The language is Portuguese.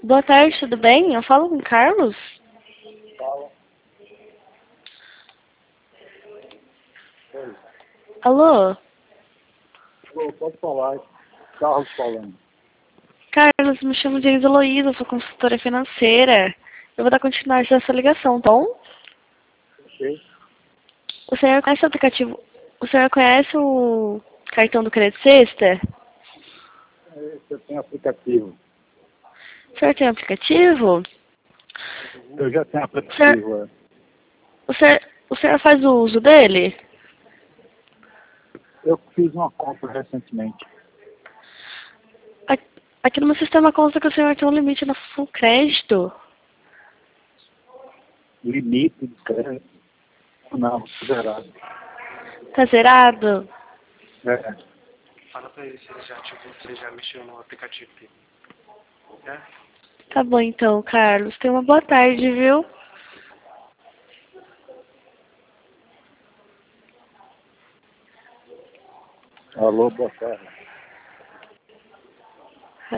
Boa tarde, tudo bem? Eu falo com o Carlos? Fala. Oi. Alô? Alô, pode falar. Carlos falando. Carlos, me chamo de Heloísa, eu sou consultora financeira. Eu vou dar continuidade nessa ligação, tá bom? Ok. O senhor conhece o aplicativo? O senhor conhece o cartão do Crédito Sexta? Eu tenho aplicativo. O senhor tem aplicativo? Eu já tenho O senhor, aplicativo. o senhor faz o uso dele? Eu fiz uma compra recentemente. Aqui no meu sistema consta que o senhor tem um limite no full crédito. Limite de crédito. Não, zerado. Tá zerado? É. Fala pra ele se ele já ativou, se ele já mexeu no aplicativo dele. É? Tá bom então, Carlos. Tenha uma boa tarde, viu? Alô, boa tarde.